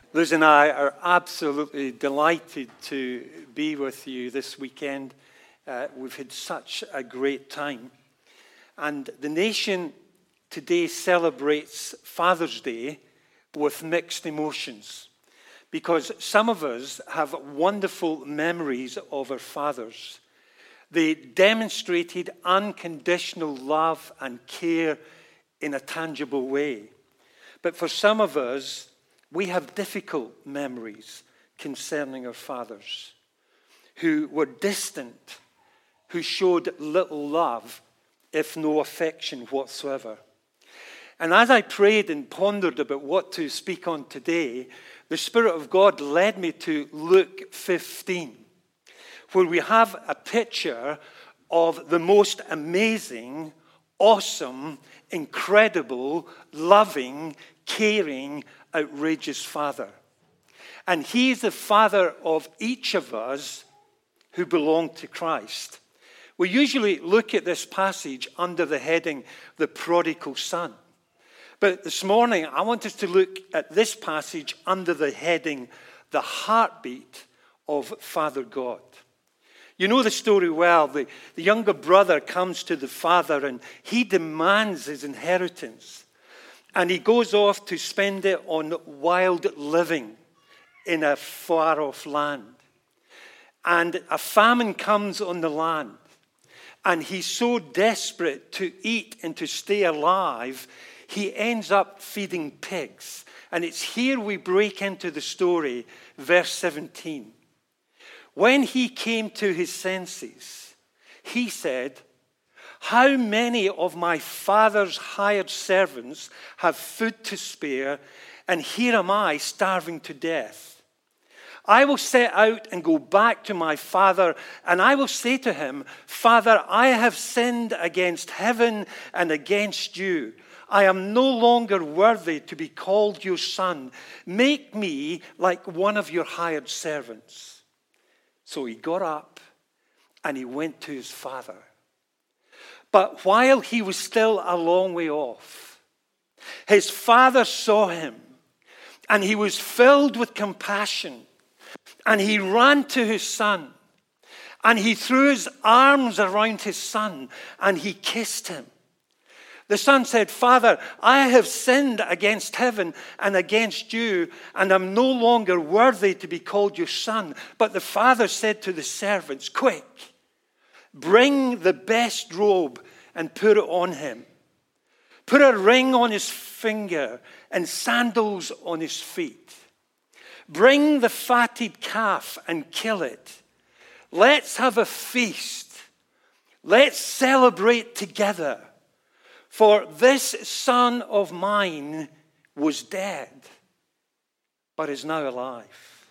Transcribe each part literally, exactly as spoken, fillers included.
Liz and I are absolutely delighted to be with you this weekend. Uh, we've had such a great time. And the nation today celebrates Father's Day with mixed emotions, because some of us have wonderful memories of our fathers. They demonstrated unconditional love and care in a tangible way. But for some of us, we have difficult memories concerning our fathers who were distant, who showed little love, if no affection whatsoever. And as I prayed and pondered about what to speak on today, the Spirit of God led me to Luke fifteen, where we have a picture of the most amazing, awesome, incredible, loving, caring, outrageous Father. And He's the Father of each of us who belong to Christ. We usually look at this passage under the heading, the prodigal son. But this morning, I want us to look at this passage under the heading, the heartbeat of Father God. You know the story well. The, the younger brother comes to the father and he demands his inheritance. And he goes off to spend it on wild living in a far-off land. And a famine comes on the land. And he's so desperate to eat and to stay alive, he ends up feeding pigs. And it's here we break into the story, verse seventeen. When he came to his senses, he said, "How many of my father's hired servants have food to spare, and here am I starving to death? I will set out and go back to my father, and I will say to him, 'Father, I have sinned against heaven and against you. I am no longer worthy to be called your son. Make me like one of your hired servants.' So he got up and he went to his father. But while he was still a long way off, his father saw him, and he was filled with compassion, and he ran to his son, and he threw his arms around his son, and he kissed him. The son said, 'Father, I have sinned against heaven and against you, and am no longer worthy to be called your son.' But the father said to the servants, 'Quick, bring the best robe and put it on him. Put a ring on his finger and sandals on his feet. Bring the fatted calf and kill it. Let's have a feast. Let's celebrate together. For this son of mine was dead, but is now alive.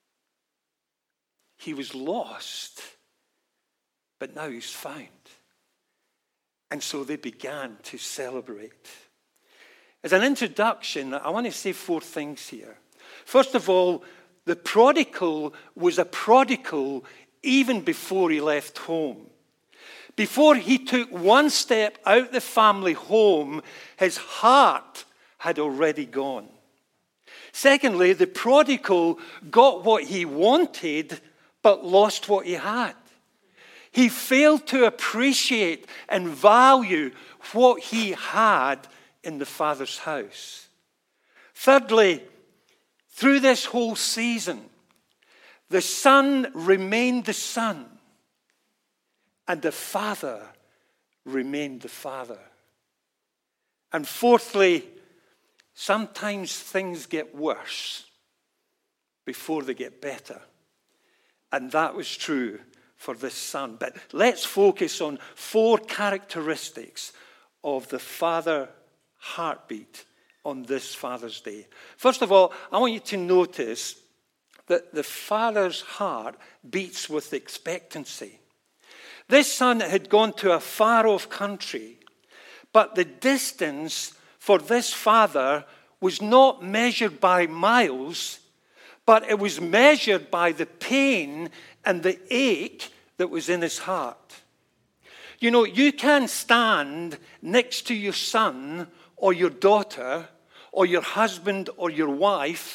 He was lost, but now he's found.' And so they began to celebrate." As an introduction, I want to say four things here. First of all, the prodigal was a prodigal even before he left home. Before he took one step out the family home, his heart had already gone. Secondly, the prodigal got what he wanted, but lost what he had. He failed to appreciate and value what he had in the Father's house. Thirdly, through this whole season, the Son remained the Son, and the Father remained the Father. And fourthly, sometimes things get worse before they get better. And that was true for this son. But let's focus on four characteristics of the Father heartbeat on this Father's Day. First of all, I want you to notice that the Father's heart beats with expectancy. This son had gone to a far-off country, but the distance for this father was not measured by miles, but it was measured by the pain and the ache that was in his heart. You know, you can stand next to your son or your daughter or your husband or your wife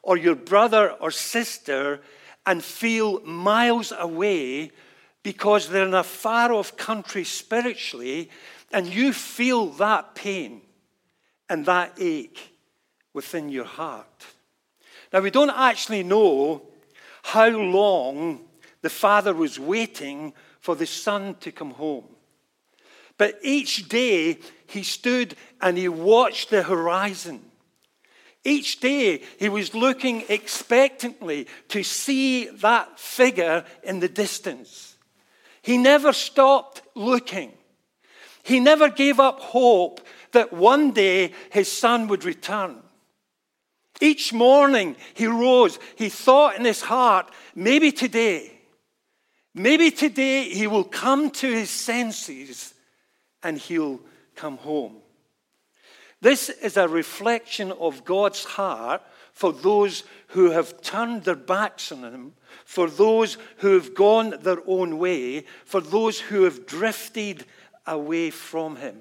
or your brother or sister and feel miles away because they're in a far-off country spiritually, and you feel that pain and that ache within your heart. Now, we don't actually know how long the father was waiting for the son to come home. But each day he stood and he watched the horizon. Each day he was looking expectantly to see that figure in the distance. He never stopped looking. He never gave up hope that one day his son would return. Each morning he rose, he thought in his heart, maybe today, maybe today he will come to his senses and he'll come home. This is a reflection of God's heart for those who have turned their backs on him, for those who have gone their own way, for those who have drifted away from him.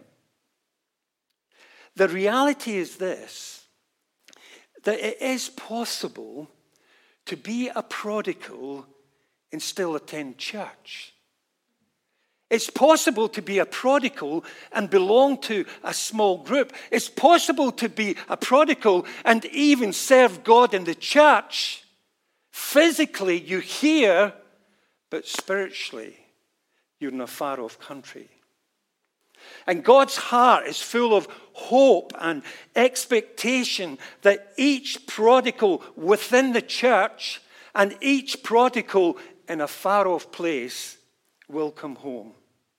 The reality is this, that it is possible to be a prodigal and still attend church. It's possible to be a prodigal and belong to a small group. It's possible to be a prodigal and even serve God in the church. Physically, you're here, but spiritually, you're in a far-off country. And God's heart is full of hope and expectation that each prodigal within the church and each prodigal in a far-off place will come home.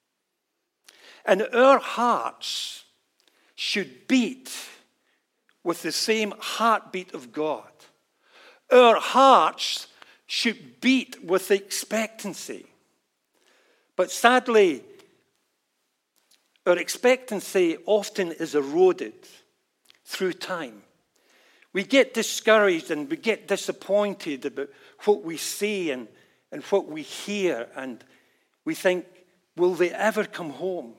And our hearts should beat with the same heartbeat of God. Our hearts should beat with expectancy. But sadly, our expectancy often is eroded through time. We get discouraged and we get disappointed about what we see and, and what we hear, and we think, will they ever come home?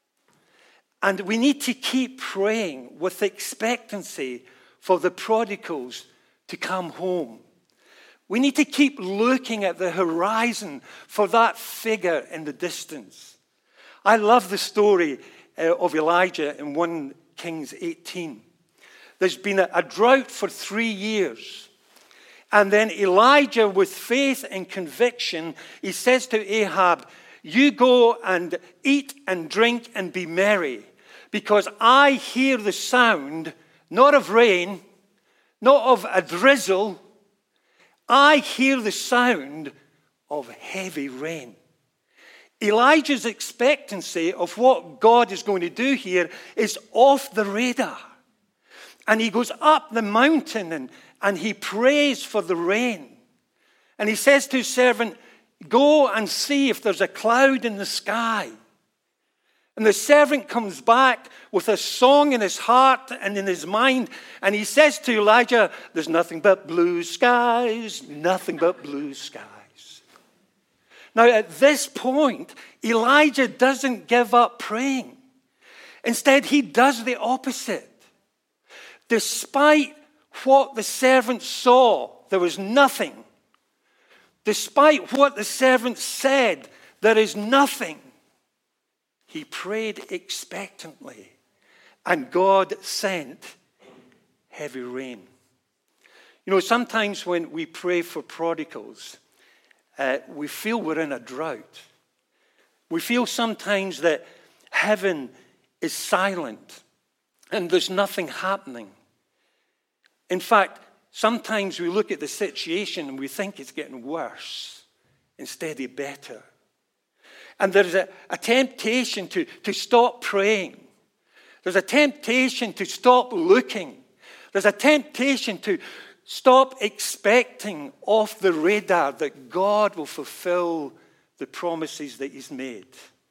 And we need to keep praying with expectancy for the prodigals to come home. We need to keep looking at the horizon for that figure in the distance. I love the story uh, of Elijah in First Kings eighteen. There's been a, a drought for three years. And then Elijah, with faith and conviction, he says to Ahab, you go and eat and drink and be merry, because I hear the sound, not of rain, not of a drizzle. I hear the sound of heavy rain. Elijah's expectancy of what God is going to do here is off the radar. And he goes up the mountain and, and he prays for the rain. And he says to his servant, go and see if there's a cloud in the sky. And the servant comes back with a song in his heart and in his mind. And he says to Elijah, there's nothing but blue skies, nothing but blue skies. Now, at this point, Elijah doesn't give up praying. Instead, he does the opposite. Despite what the servant saw, there was nothing. Despite what the servant said, there is nothing. He prayed expectantly, and God sent heavy rain. You know, sometimes when we pray for prodigals, uh, we feel we're in a drought. We feel sometimes that heaven is silent and there's nothing happening. In fact, sometimes we look at the situation and we think it's getting worse instead of better. And there's a, a temptation to, to stop praying. There's a temptation to stop looking. There's a temptation to stop expecting off the radar that God will fulfill the promises that he's made.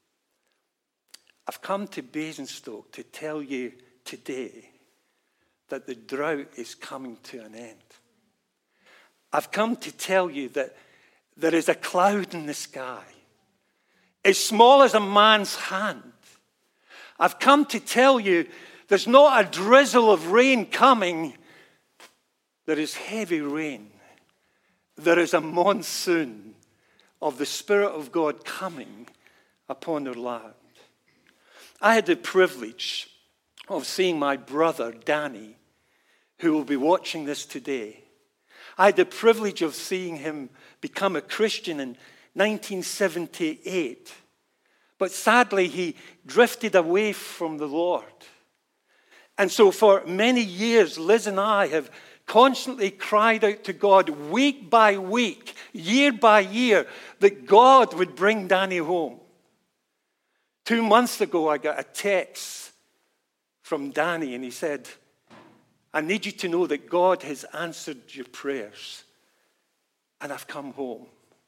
I've come to Basingstoke to tell you today that the drought is coming to an end. I've come to tell you that there is a cloud in the sky, as small as a man's hand. I've come to tell you there's not a drizzle of rain coming, there is heavy rain. There is a monsoon of the Spirit of God coming upon our land. I had the privilege of seeing my brother, Danny, who will be watching this today. I had the privilege of seeing him become a Christian in nineteen seventy-eight. But sadly, he drifted away from the Lord. And so for many years, Liz and I have constantly cried out to God, week by week, year by year, that God would bring Danny home. Two months ago, I got a text from Danny, and he said, I need you to know that God has answered your prayers, and I've come home.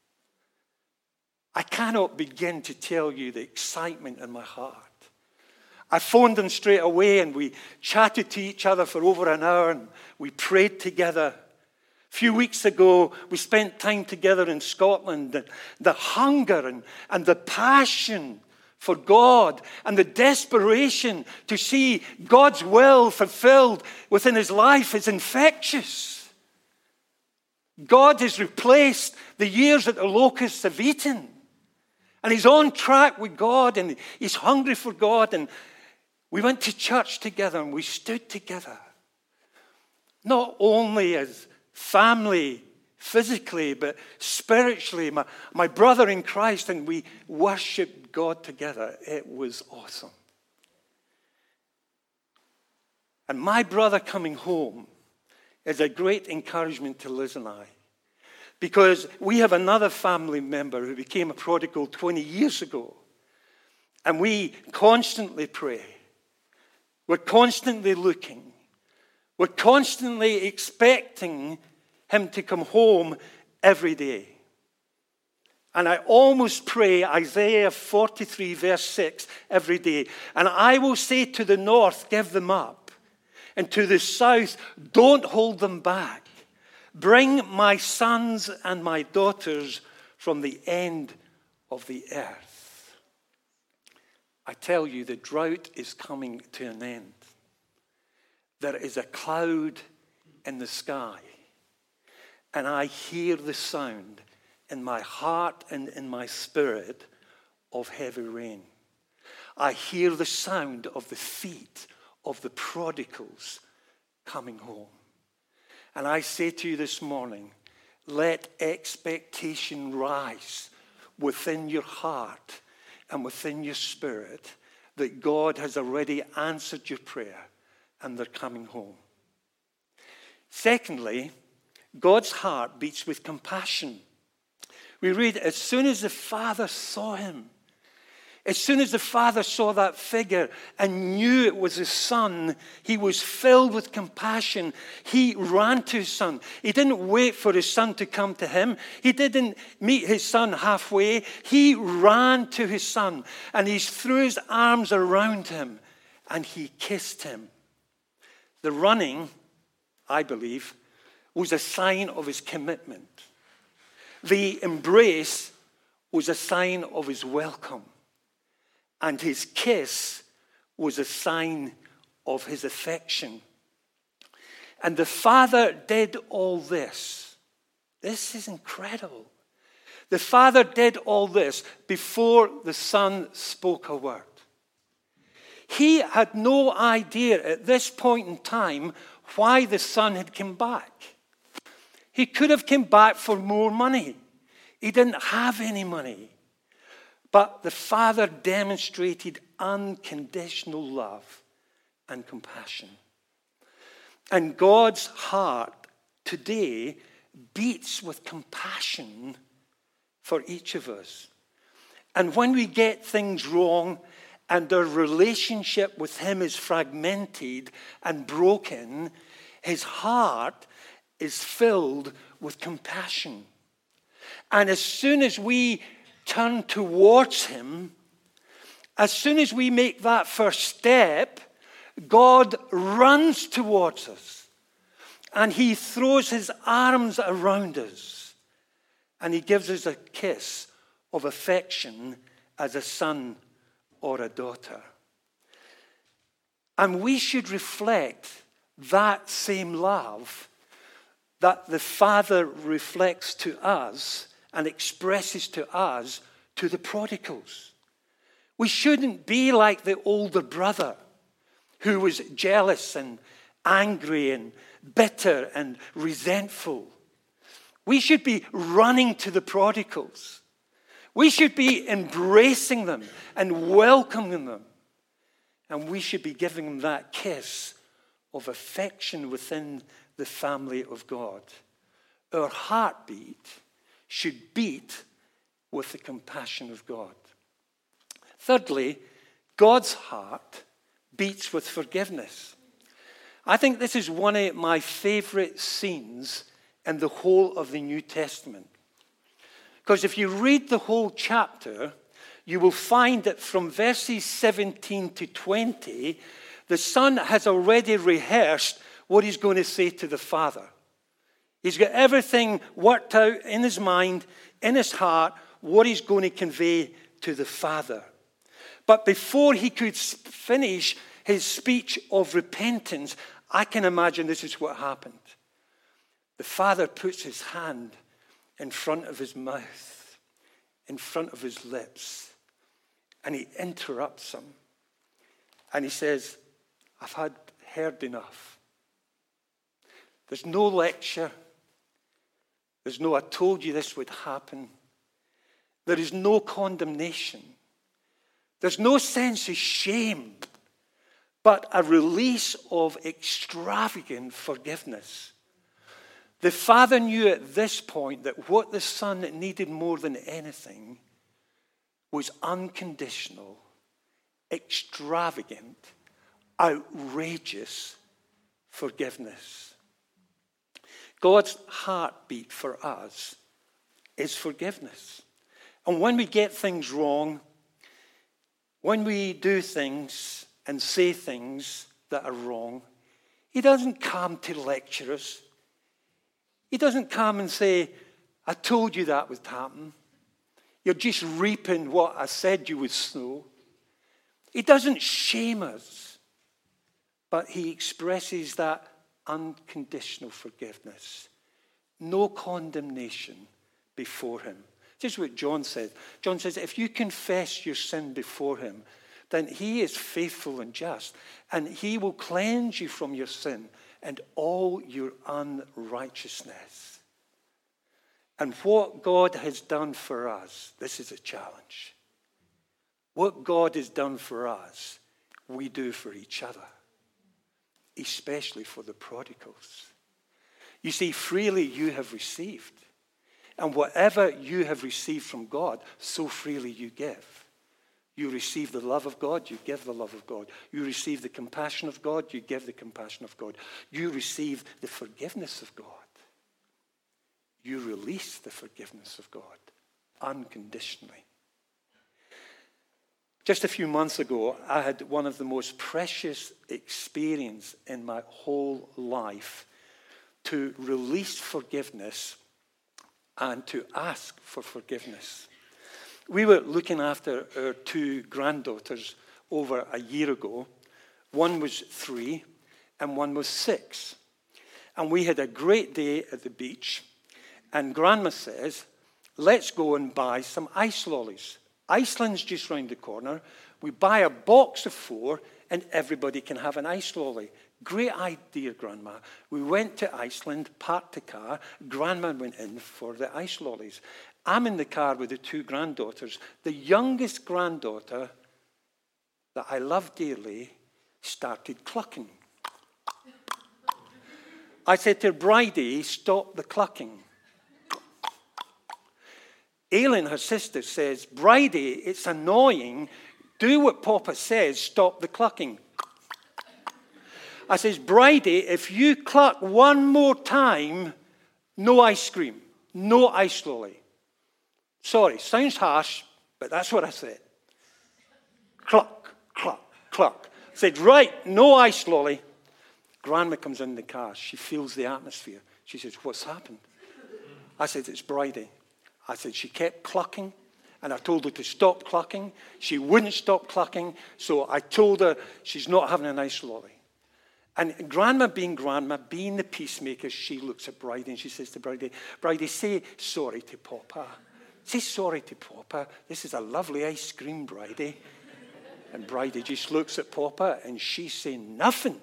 I cannot begin to tell you the excitement in my heart. I phoned him straight away, and we chatted to each other for over an hour, and we prayed together. A few weeks ago, we spent time together in Scotland. And the hunger and, and the passion for God and the desperation to see God's will fulfilled within his life is infectious. God has replaced the years that the locusts have eaten. And he's on track with God, and he's hungry for God. And we went to church together, and we stood together. Not only as family, physically, but spiritually, my, my brother in Christ, and we worshiped God together. It was awesome. And my brother coming home is a great encouragement to Liz and I. Because we have another family member who became a prodigal twenty years ago. And we constantly pray. We're constantly looking. We're constantly expecting him to come home every day. And I almost pray Isaiah forty-three verse six every day. And I will say to the north, give them up. And to the south, don't hold them back. Bring my sons and my daughters from the end of the earth. I tell you, the drought is coming to an end. There is a cloud in the sky, and I hear the sound in my heart and in my spirit of heavy rain. I hear the sound of the feet of the prodigals coming home. And I say to you this morning, let expectation rise within your heart and within your spirit that God has already answered your prayer and they're coming home. Secondly, God's heart beats with compassion. We read, as soon as the Father saw him, as soon as the Father saw that figure and knew it was his son, he was filled with compassion. He ran to his son. He didn't wait for his son to come to him. He didn't meet his son halfway. He ran to his son, and he threw his arms around him, and he kissed him. The running, I believe, was a sign of his commitment. The embrace was a sign of his welcome. And his kiss was a sign of his affection. And the Father did all this. This is incredible. The Father did all this before the Son spoke a word. He had no idea at this point in time why the Son had come back. He could have come back for more money. He didn't have any money. But the Father demonstrated unconditional love and compassion. And God's heart today beats with compassion for each of us. And when we get things wrong and our relationship with him is fragmented and broken, his heart is filled with compassion. And as soon as we turn towards him, as soon as we make that first step, God runs towards us. And he throws his arms around us. And he gives us a kiss of affection as a son or a daughter. And we should reflect that same love that the Father reflects to us and expresses to us to the prodigals. We shouldn't be like the older brother who was jealous and angry and bitter and resentful. We should be running to the prodigals. We should be embracing them and welcoming them. And we should be giving them that kiss of affection within the family of God. Our heartbeat should beat with the compassion of God. Thirdly, God's heart beats with forgiveness. I think this is one of my favorite scenes in the whole of the New Testament. Because if you read the whole chapter, you will find that from verses seventeen to twenty, the Son has already rehearsed what he's going to say to the Father. He's got everything worked out in his mind, in his heart, what he's going to convey to the Father. But before he could finish his speech of repentance, I can imagine this is what happened. The Father puts his hand in front of his mouth, in front of his lips, and he interrupts him. And he says, I've had heard enough. There's no lecture. There's no, I told you this would happen. There is no condemnation. There's no sense of shame, but a release of extravagant forgiveness. The Father knew at this point that what the Son needed more than anything was unconditional, extravagant, outrageous forgiveness. God's heartbeat for us is forgiveness. And when we get things wrong, when we do things and say things that are wrong, he doesn't come to lecture us. He doesn't come and say, I told you that would happen. You're just reaping what I said you would sow. He doesn't shame us, but he expresses that unconditional forgiveness. No condemnation before him. Just what John said. John says, if you confess your sin before him, then he is faithful and just, and he will cleanse you from your sin and all your unrighteousness. And what God has done for us, this is a challenge. What God has done for us, we do for each other, especially for the prodigals. You see, freely you have received. And whatever you have received from God, so freely you give. You receive the love of God, you give the love of God. You receive the compassion of God, you give the compassion of God. You receive the forgiveness of God. You release the forgiveness of God unconditionally. Just a few months ago, I had one of the most precious experiences in my whole life to release forgiveness and to ask for forgiveness. We were looking after our two granddaughters over a year ago. One was three and one was six. And we had a great day at the beach. And Grandma says, let's go and buy some ice lollies. Iceland's just round the corner. We buy a box of four and everybody can have an ice lolly. Great idea, Grandma. We went to Iceland, parked the car. Grandma went in for the ice lollies. I'm in the car with the two granddaughters. The youngest granddaughter that I love dearly started clucking. I said to her, Bridie, stop the clucking. Aileen, her sister, says, Bridie, it's annoying. Do what Papa says, stop the clucking. I says, Bridie, if you cluck one more time, no ice cream, no ice lolly. Sorry, sounds harsh, but that's what I said. Cluck, cluck, cluck. I said, right, no ice lolly. Grandma comes in the car. She feels the atmosphere. She says, what's happened? I said, it's Bridie. I said, she kept clucking, and I told her to stop clucking. She wouldn't stop clucking, so I told her she's not having an ice lolly. And Grandma being Grandma, being the peacemaker, she looks at Bridie and she says to Bridie, Bridie, say sorry to Papa. Say sorry to Papa. This is a lovely ice cream, Bridie. And Bridie just looks at Papa and she's saying nothing.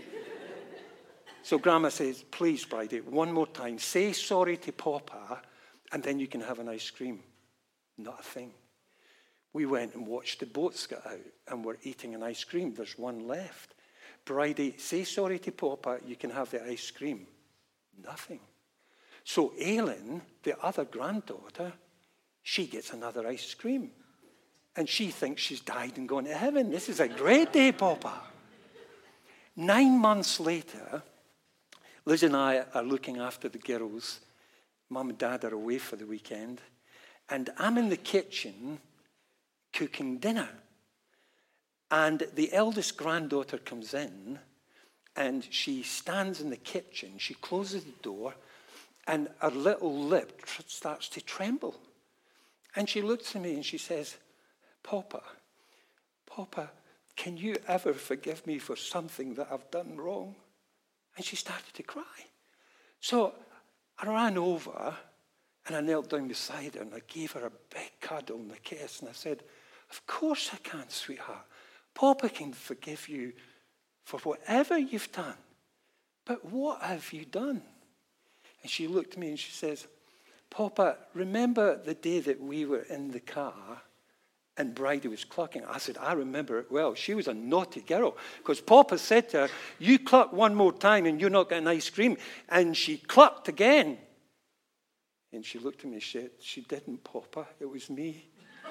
So Grandma says, please, Bridie, one more time, say sorry to Papa and then you can have an ice cream. Not a thing. We went and watched the boats get out and we're eating an ice cream. There's one left. Bridie, say sorry to Papa, you can have the ice cream. Nothing. So Aileen, the other granddaughter, she gets another ice cream. And she thinks she's died and gone to heaven. This is a great day, Papa. Nine months later, Liz and I are looking after the girls. Mum and Dad are away for the weekend. And I'm in the kitchen cooking dinner. And the eldest granddaughter comes in and she stands in the kitchen. She closes the door and her little lip tr- starts to tremble. And she looks at me and she says, Papa, Papa, can you ever forgive me for something that I've done wrong? And she started to cry. So I ran over and I knelt down beside her and I gave her a big cuddle and a kiss. And I said, of course I can, sweetheart. Papa can forgive you for whatever you've done. But what have you done? And she looked at me and she says, Papa, remember the day that we were in the car and Bridie was clucking? I said, I remember it well. She was a naughty girl because Papa said to her, you cluck one more time and you're not getting ice cream. And she clucked again. And she looked at me and said, she didn't, Papa. It was me.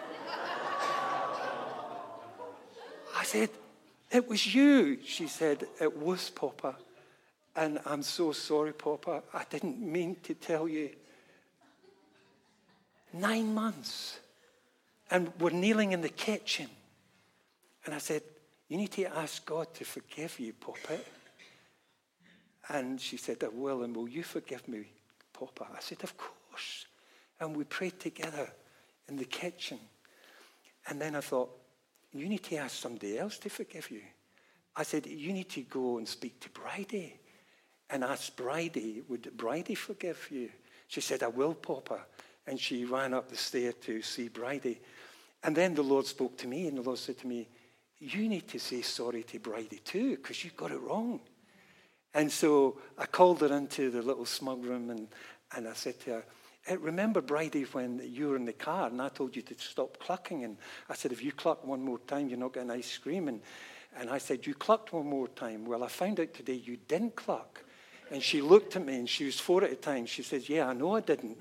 I said, it was you. She said, it was, Papa. And I'm so sorry, Papa. I didn't mean to tell you. Nine months. And we're kneeling in the kitchen. And I said, you need to ask God to forgive you, Papa. And she said, I will. And will you forgive me, Papa? I said, of course. And we prayed together in the kitchen. And then I thought, you need to ask somebody else to forgive you. I said, you need to go and speak to Bridie and ask Bridie, would Bridie forgive you? She said, I will, Papa. And she ran up the stair to see Bridie. And then the Lord spoke to me, and the Lord said to me, you need to say sorry to Bridie too, because you got it wrong. And so I called her into the little smug room, and, and I said to her, remember, Bridie, when you were in the car and I told you to stop clucking? And I said, if you cluck one more time, you're not getting ice cream. And, and I said, you clucked one more time. Well, I found out today you didn't cluck. And she looked at me and she was four at a time. She says, yeah, I know I didn't.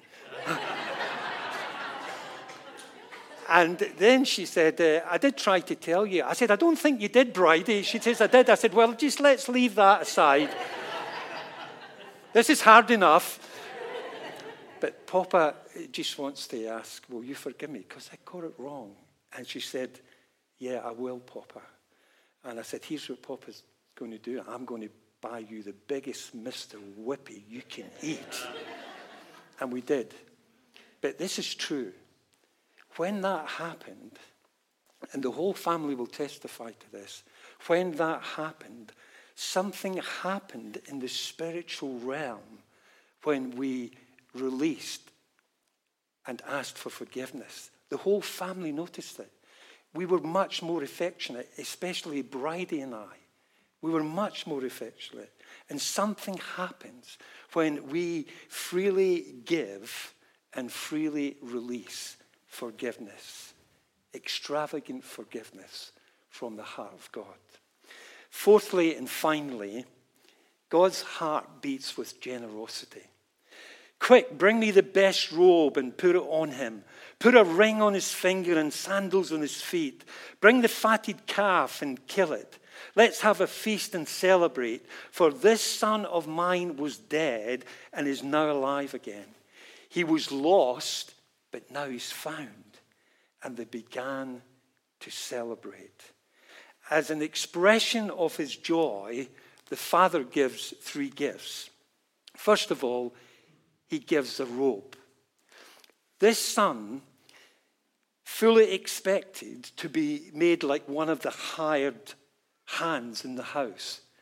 And then she said, uh, I did try to tell you. I said, I don't think you did, Bridie. She says, I did. I said, well, just let's leave that aside. This is hard enough. But Papa just wants to ask, will you forgive me? Because I got it wrong. And she said, yeah, I will, Papa. And I said, here's what Papa's going to do. I'm going to buy you the biggest Mister Whippy you can eat. And we did. But this is true. When that happened, and the whole family will testify to this, when that happened, something happened in the spiritual realm when we released and asked for forgiveness. The whole family noticed it. We were much more affectionate, especially Bridie and I. We were much more affectionate. And something happens when we freely give and freely release forgiveness. Extravagant forgiveness from the heart of God. Fourthly and finally, God's heart beats with generosity. Quick, bring me the best robe and put it on him. Put a ring on his finger and sandals on his feet. Bring the fatted calf and kill it. Let's have a feast and celebrate. For this son of mine was dead and is now alive again. He was lost, but now he's found. And they began to celebrate. As an expression of his joy, the father gives three gifts. First of all, he gives a robe. This son fully expected to be made like one of the hired hands in the house.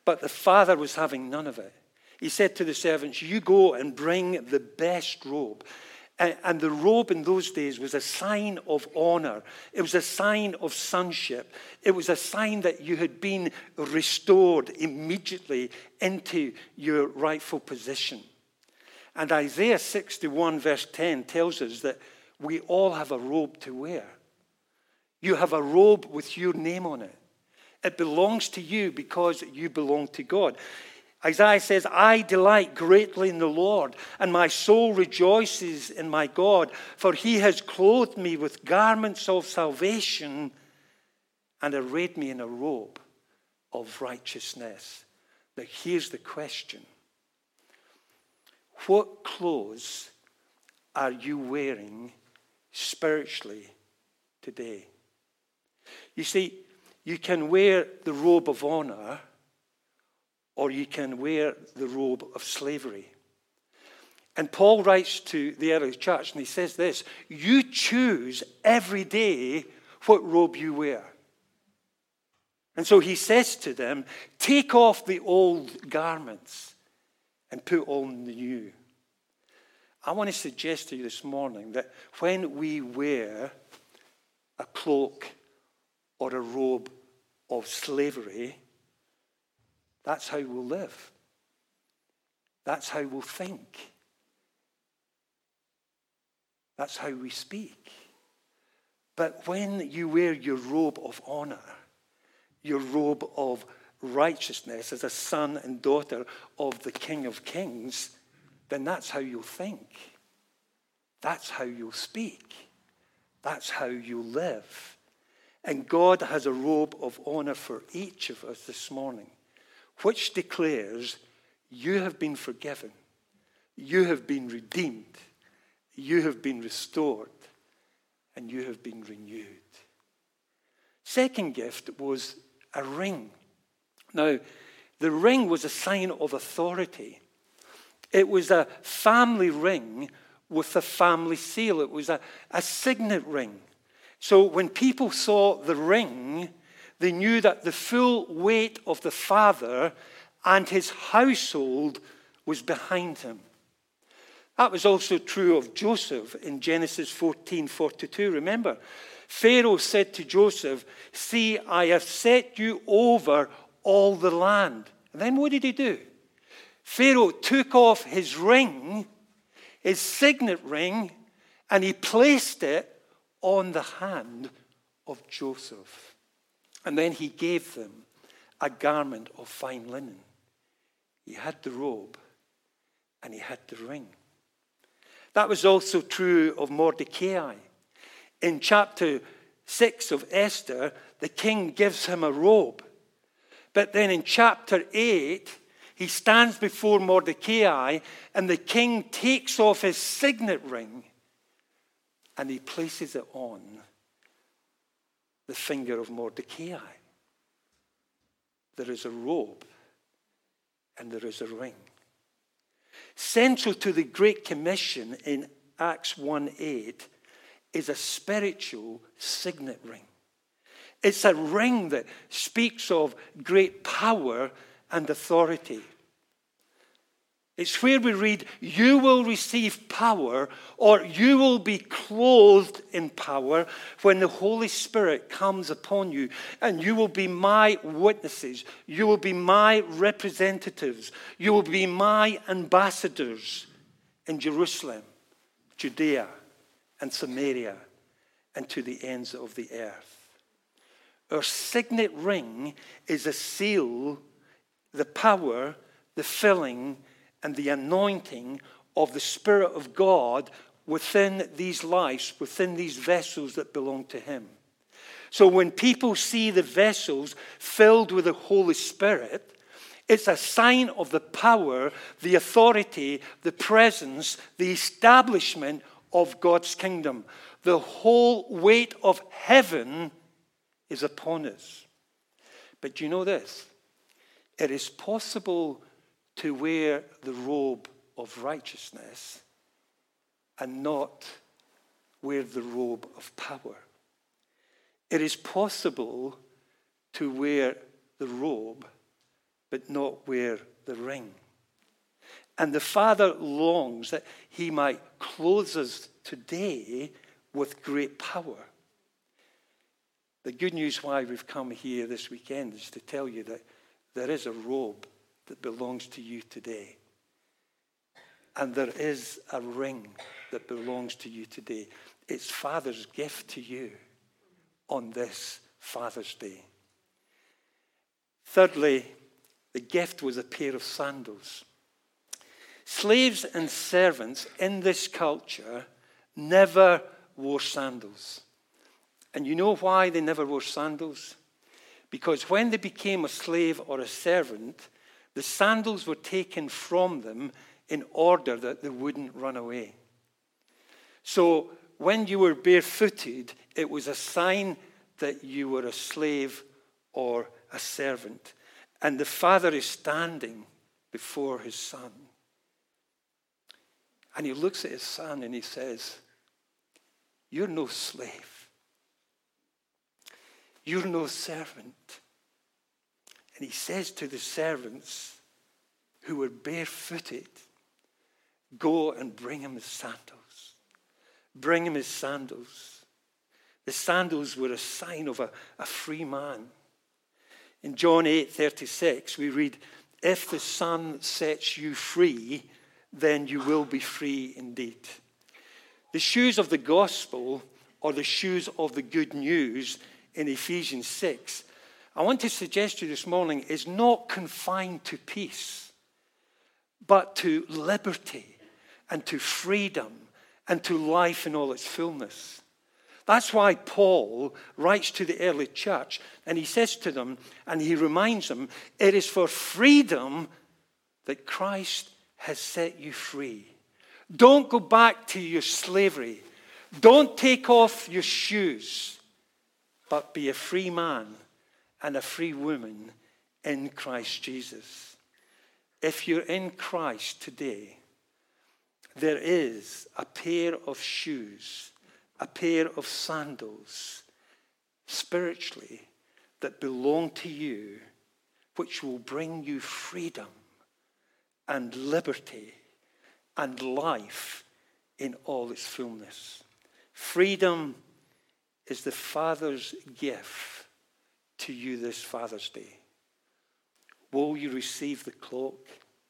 But the father was having none of it. He said to the servants, you go and bring the best robe. And the robe in those days was a sign of honor. It was a sign of sonship. It was a sign that you had been restored immediately into your rightful position. And Isaiah sixty-one verse ten tells us that we all have a robe to wear. You have a robe with your name on it. It belongs to you because you belong to God. Isaiah says, I delight greatly in the Lord, and my soul rejoices in my God, for he has clothed me with garments of salvation and arrayed me in a robe of righteousness. Now here's the question. What clothes are you wearing spiritually today? You see, you can wear the robe of honor, or you can wear the robe of slavery. And Paul writes to the early church, and he says this, you choose every day what robe you wear. And so he says to them, take off the old garments and put on the new. I want to suggest to you this morning that when we wear a cloak or a robe of slavery, that's how we'll live. That's how we'll think. That's how we speak. But when you wear your robe of honor, your robe of righteousness as a son and daughter of the King of Kings, then that's how you'll think. That's how you'll speak. That's how you'll live. And God has a robe of honor for each of us this morning, which declares you have been forgiven, you have been redeemed, you have been restored, and you have been renewed. Second gift was a ring. Now, the ring was a sign of authority. It was a family ring with a family seal. It was a, a signet ring. So when people saw the ring, they knew that the full weight of the father and his household was behind him. That was also true of Joseph in Genesis fourteen forty-two. Remember, Pharaoh said to Joseph, see, I have set you over all the land. And then what did he do? Pharaoh took off his ring, his signet ring, and he placed it on the hand of Joseph. And then he gave them a garment of fine linen. He had the robe and he had the ring. That was also true of Mordecai. In chapter six of Esther, the king gives him a robe. But then in chapter eight, he stands before Mordecai and the king takes off his signet ring and he places it on the finger of Mordecai. There is a robe and there is a ring. Central to the Great Commission in Acts one eight is a spiritual signet ring. It's a ring that speaks of great power and authority. It's where we read, you will receive power, or you will be clothed in power when the Holy Spirit comes upon you, and you will be my witnesses. You will be my representatives. You will be my ambassadors in Jerusalem, Judea, and Samaria, and to the ends of the earth. Our signet ring is a seal, the power, the filling, and the anointing of the Spirit of God within these lives, within these vessels that belong to him. So when people see the vessels filled with the Holy Spirit, it's a sign of the power, the authority, the presence, the establishment of God's kingdom. The whole weight of heaven is upon us. But you know this? It is possible to wear the robe of righteousness and not wear the robe of power. It is possible to wear the robe but not wear the ring. And the Father longs that he might clothe us today with great power. The good news why we've come here this weekend is to tell you that there is a robe that belongs to you today. And there is a ring that belongs to you today. It's Father's gift to you on this Father's Day. Thirdly, the gift was a pair of sandals. Slaves and servants in this culture never wore sandals. And you know why they never wore sandals? Because when they became a slave or a servant, the sandals were taken from them in order that they wouldn't run away. So when you were barefooted, it was a sign that you were a slave or a servant. And the Father is standing before his Son. And he looks at his Son and he says, "You're no slave. You're no servant." And he says to the servants who were barefooted, "Go and bring him his sandals." Bring him his sandals. The sandals were a sign of a, a free man. In John eight thirty-six, we read, "If the Son sets you free, then you will be free indeed." The shoes of the gospel, or the shoes of the good news in Ephesians six, I want to suggest to you this morning, is not confined to peace, but to liberty and to freedom and to life in all its fullness. That's why Paul writes to the early church, and he says to them, and he reminds them, it is for freedom that Christ has set you free. Don't go back to your slavery. Don't take off your shoes, but be a free man and a free woman in Christ Jesus. If you're in Christ today, there is a pair of shoes, a pair of sandals, spiritually, that belong to you, which will bring you freedom and liberty and life in all its fullness. Freedom is the Father's gift to you this Father's Day. Will you receive the cloak?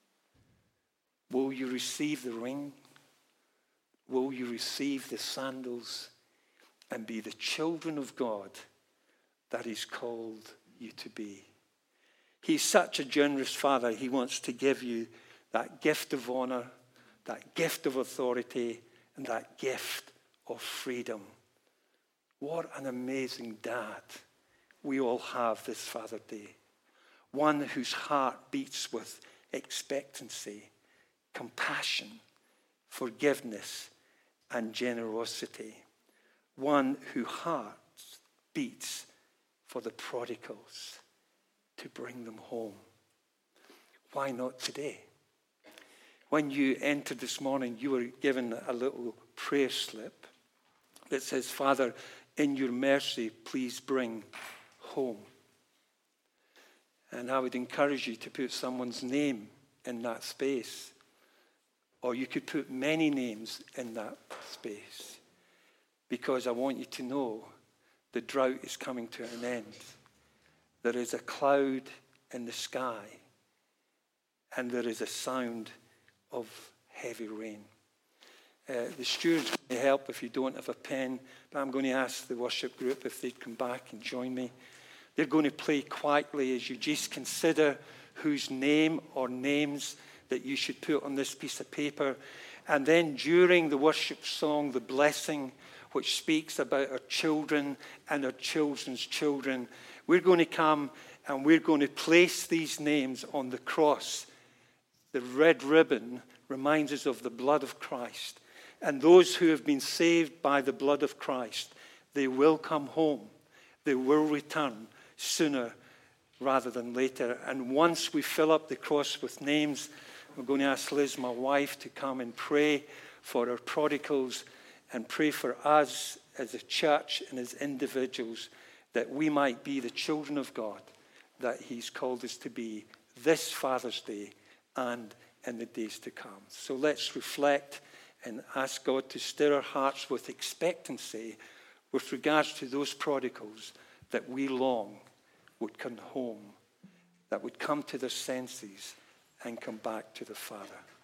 Will you receive the ring? Will you receive the sandals and be the children of God that he's called you to be? He's such a generous Father. He wants to give you that gift of honor, that gift of authority, and that gift of freedom. What an amazing dad we all have this Father's Day. One whose heart beats with expectancy, compassion, forgiveness, and generosity. One whose heart beats for the prodigals to bring them home. Why not today? When you entered this morning, you were given a little prayer slip that says, "Father, in your mercy, please bring home." And I would encourage you to put someone's name in that space. Or you could put many names in that space. Because I want you to know the drought is coming to an end. There is a cloud in the sky. And there is a sound of heavy rain. Uh, the steward's going to help if you don't have a pen. But I'm going to ask the worship group if they'd come back and join me. They're going to play quietly as you just consider whose name or names that you should put on this piece of paper. And then during the worship song, the blessing, which speaks about our children and our children's children, we're going to come and we're going to place these names on the cross. The red ribbon reminds us of the blood of Christ. And those who have been saved by the blood of Christ, they will come home. They will return sooner rather than later. And once we fill up the cross with names, we're going to ask Liz, my wife, to come and pray for our prodigals and pray for us as a church and as individuals that we might be the children of God that he's called us to be this Father's Day and in the days to come. So let's reflect and ask God to stir our hearts with expectancy with regards to those prodigals that we long would come home, that would come to their senses and come back to the Father.